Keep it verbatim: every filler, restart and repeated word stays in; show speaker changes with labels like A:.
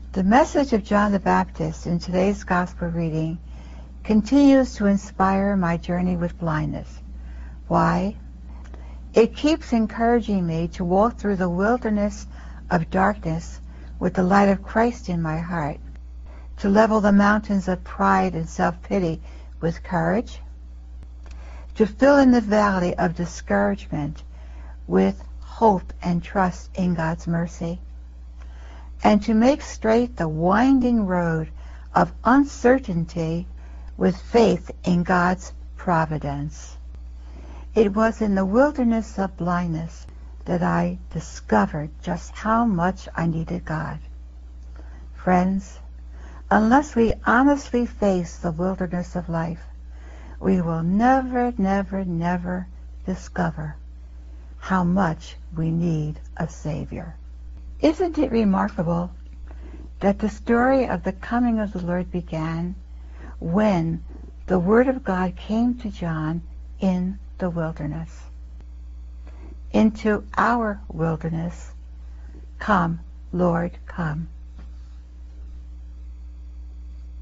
A: The message of John the Baptist in today's Gospel reading continues to inspire my journey with blindness. Why? It keeps encouraging me to walk through the wilderness of darkness with the light of Christ in my heart, to level the mountains of pride and self-pity with courage, to fill in the valley of discouragement with hope and trust in God's mercy, and to make straight the winding road of uncertainty with faith in God's providence. It was in the wilderness of blindness that I discovered just how much I needed God. Friends, unless we honestly face the wilderness of life, we will never, never, never discover how much we need a Savior. Isn't it remarkable that the story of the coming of the Lord began when the Word of God came to John in the wilderness? Into our wilderness, come, Lord, come.